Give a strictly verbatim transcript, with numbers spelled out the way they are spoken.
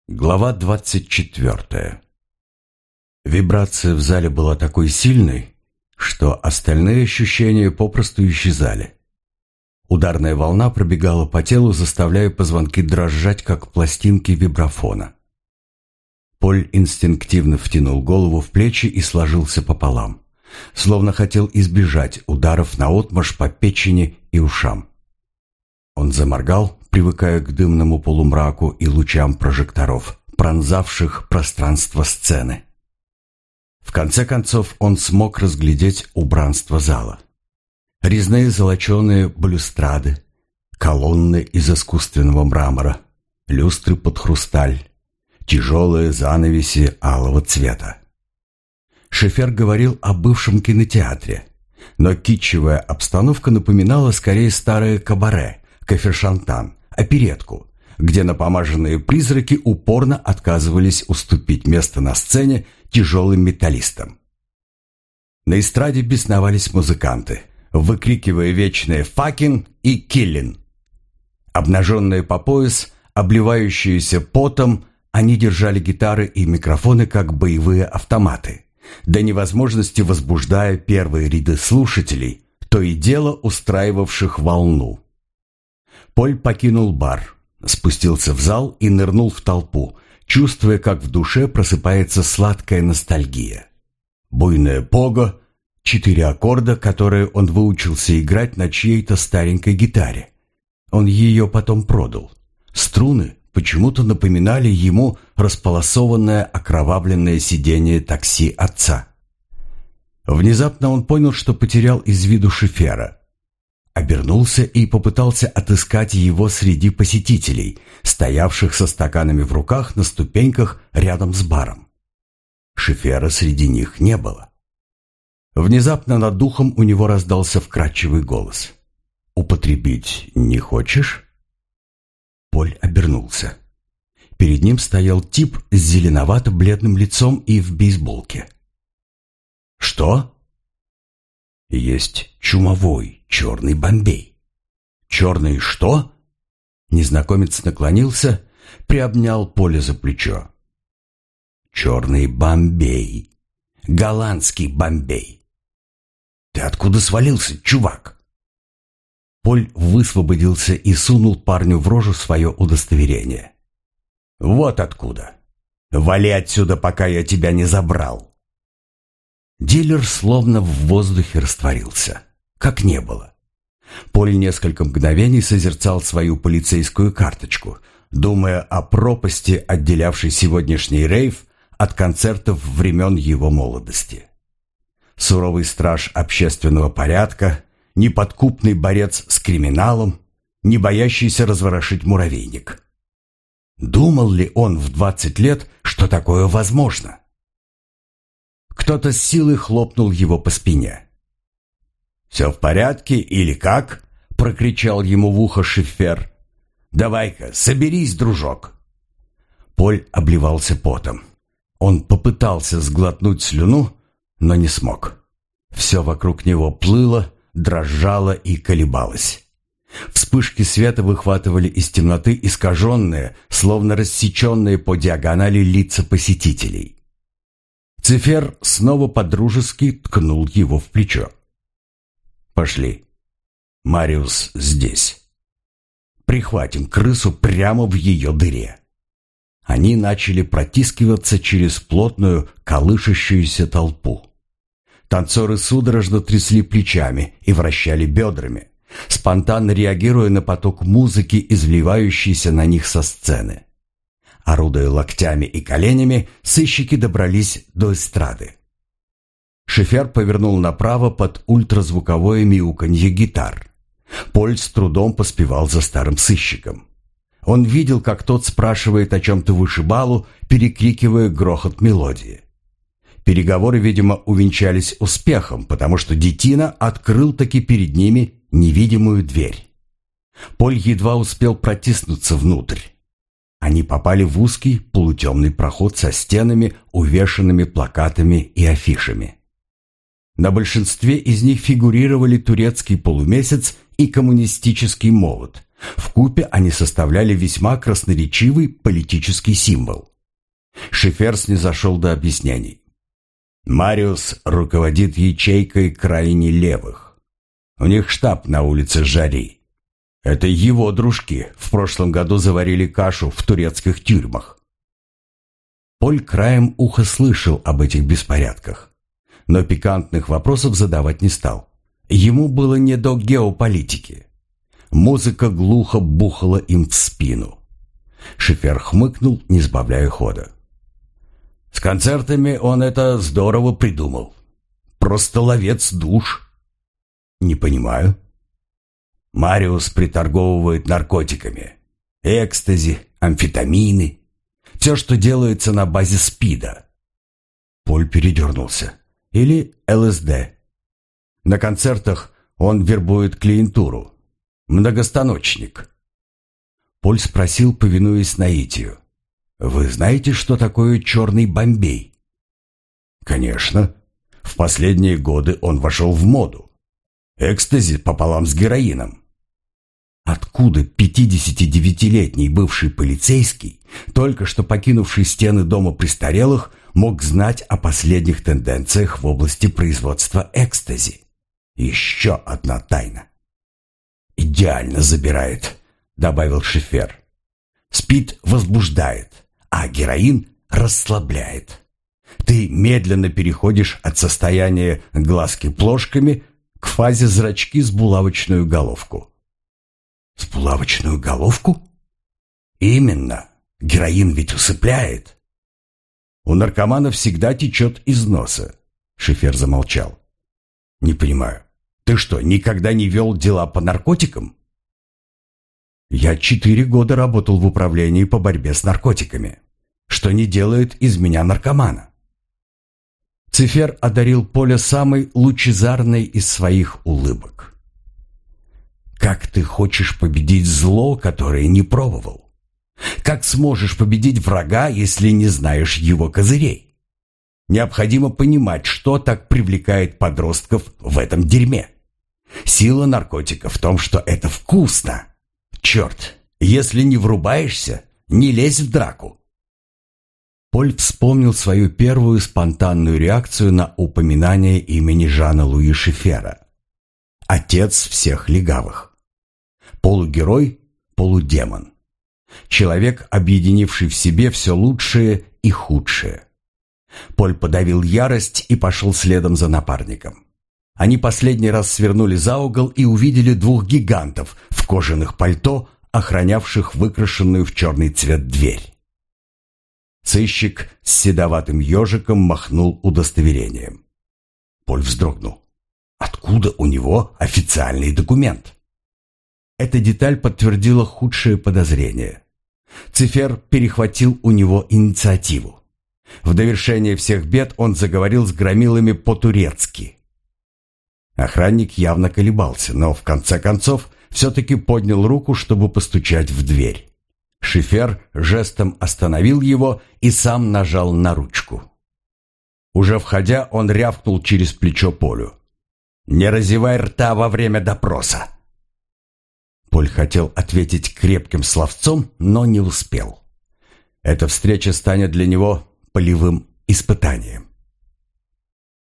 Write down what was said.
Глава двадцать четвертая. Вибрация в зале была такой сильной, что остальные ощущения попросту исчезали. Ударная волна пробегала по телу, заставляя позвонки дрожать, как пластинки вибрафона. Поль инстинктивно втянул голову в плечи и сложился пополам, словно хотел избежать ударов наотмашь по печени и ушам. Он заморгал, привыкая к дымному полумраку и лучам прожекторов, пронзавших пространство сцены. В конце концов он смог разглядеть убранство зала. Резные золоченые балюстрады, колонны из искусственного мрамора, люстры под хрусталь, тяжелые занавеси алого цвета. Шефер говорил о бывшем кинотеатре, но китчевая обстановка напоминала скорее старое кабаре, кафе-шантан, оперетку, где напомаженные призраки упорно отказывались уступить место на сцене тяжелым металлистам. На эстраде бесновались музыканты, выкрикивая вечные «факин» и «киллин». Обнаженные по пояс, обливающиеся потом, они держали гитары и микрофоны, как боевые автоматы, до невозможности возбуждая первые ряды слушателей, то и дело устраивавших волну. Поль покинул бар, спустился в зал и нырнул в толпу, чувствуя, как в душе просыпается сладкая ностальгия. Буйная пого, четыре аккорда, которые он выучился играть на чьей-то старенькой гитаре. Он ее потом продал. Струны почему-то напоминали ему располосованное окровавленное сиденье такси отца. Внезапно он понял, что потерял из виду Шефера. Обернулся и попытался отыскать его среди посетителей, стоявших со стаканами в руках на ступеньках рядом с баром. Шефера среди них не было. Внезапно над духом у него раздался вкрадчивый голос. «Употребить не хочешь?» Поль обернулся. Перед ним стоял тип с зеленовато-бледным лицом и в бейсболке. «Что?» «Есть чумовой черный Бомбей». «Черный что?» Незнакомец наклонился, приобнял Поля за плечо. «Черный Бомбей. Голландский Бомбей. Ты откуда свалился, чувак?» Поль высвободился и сунул парню в рожу свое удостоверение. «Вот откуда. Вали отсюда, пока я тебя не забрал». Дилер словно в воздухе растворился, как не было. Поль несколько мгновений созерцал свою полицейскую карточку, думая о пропасти, отделявшей сегодняшний рейв от концертов времен его молодости. Суровый страж общественного порядка, неподкупный борец с криминалом, не боящийся разворошить муравейник. Думал ли он в двадцать лет, что такое возможно? Кто-то с силой хлопнул его по спине. «Все в порядке или как?» — прокричал ему в ухо Шефер. «Давай-ка, соберись, дружок!» Поль обливался потом. Он попытался сглотнуть слюну, но не смог. Все вокруг него плыло, дрожало и колебалось. Вспышки света выхватывали из темноты искаженные, словно рассеченные по диагонали лица посетителей. Цифер снова подружески ткнул его в плечо. «Пошли. Мариус здесь. Прихватим крысу прямо в ее дыре». Они начали протискиваться через плотную, колышащуюся толпу. Танцоры судорожно трясли плечами и вращали бедрами, спонтанно реагируя на поток музыки, изливающийся на них со сцены. Орудуя локтями и коленями, сыщики добрались до эстрады. Шефер повернул направо под ультразвуковое мяуканье гитар. Поль с трудом поспевал за старым сыщиком. Он видел, как тот спрашивает о чем-то вышибалу, перекрикивая грохот мелодии. Переговоры, видимо, увенчались успехом, потому что детина открыл таки перед ними невидимую дверь. Поль едва успел протиснуться внутрь. Они попали в узкий полутемный проход со стенами, увешанными плакатами и афишами. На большинстве из них фигурировали турецкий полумесяц и коммунистический молот, Вкупе они составляли весьма красноречивый политический символ. Шефер снизошел до объяснений. Мариус руководит ячейкой крайне левых. У них штаб на улице Жари. Это его дружки в прошлом году заварили кашу в турецких тюрьмах. Поль краем уха слышал об этих беспорядках, но пикантных вопросов задавать не стал. Ему было не до геополитики. Музыка глухо бухала им в спину. Шефер хмыкнул, не сбавляя хода. С концертами он это здорово придумал. Просто ловец душ. Не понимаю. Мариус приторговывает наркотиками. Экстази, амфетамины. Все, что делается на базе СПИДа. Поль передернулся. Или ЛСД. На концертах он вербует клиентуру. Многостаночник. Поль спросил, повинуясь наитию. «Вы знаете, что такое черный Бомбей?» «Конечно. В последние годы он вошел в моду. Экстази пополам с героином». Откуда пятидесятидевятилетний бывший полицейский, только что покинувший стены дома престарелых, мог знать о последних тенденциях в области производства экстази? Еще одна тайна. «Идеально забирает», — добавил Шефер. «Спид возбуждает, а героин расслабляет. Ты медленно переходишь от состояния глазки плошками к фазе зрачки с булавочную головку». «С булавочную головку?» «Именно. Героин ведь усыпляет». «У наркомана всегда течет из носа», — Шефер замолчал. «Не понимаю. Ты что, никогда не вел дела по наркотикам?» «Я четыре года работал в управлении по борьбе с наркотиками, что не делает из меня наркомана». Цифер одарил Поля самой лучезарной из своих улыбок. «Как ты хочешь победить зло, которое не пробовал? Как сможешь победить врага, если не знаешь его козырей? Необходимо понимать, что так привлекает подростков в этом дерьме. Сила наркотика в том, что это вкусно. Черт, если не врубаешься, не лезь в драку». Поль вспомнил свою первую спонтанную реакцию на упоминание имени Жана-Луи Шефера. Отец всех легавых. Полугерой, полудемон. Человек, объединивший в себе все лучшее и худшее. Поль подавил ярость и пошел следом за напарником. Они последний раз свернули за угол и увидели двух гигантов в кожаных пальто, охранявших выкрашенную в черный цвет дверь. Сыщик с седоватым ежиком махнул удостоверением. Поль вздрогнул. Откуда у него официальный документ? Эта деталь подтвердила худшее подозрение. Цифер перехватил у него инициативу. В довершение всех бед он заговорил с громилами по-турецки. Охранник явно колебался, но в конце концов все-таки поднял руку, чтобы постучать в дверь. Шефер жестом остановил его и сам нажал на ручку. Уже входя, он рявкнул через плечо Полю. «Не разевай рта во время допроса!» Поль хотел ответить крепким словцом, но не успел. Эта встреча станет для него полевым испытанием.